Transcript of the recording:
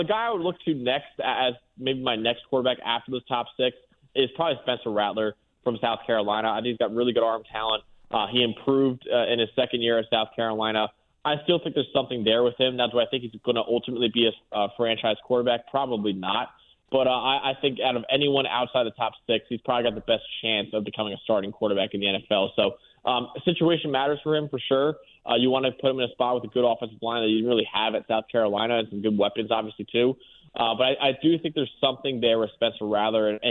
The guy I would look to next as maybe my next quarterback after those top six is probably Spencer Rattler from South Carolina. I think he's got really good arm talent. He improved in his second year at South Carolina. I still think there's something there with him. Now, do I think he's going to ultimately be a franchise quarterback? Probably not. But I think out of anyone outside the top six, he's probably got the best chance of becoming a starting quarterback in the NFL. So situation matters for him for sure. You want to put him in a spot with a good offensive line that you didn't really have at South Carolina and some good weapons, obviously, too. But I do think there's something there with Spencer Rattler, and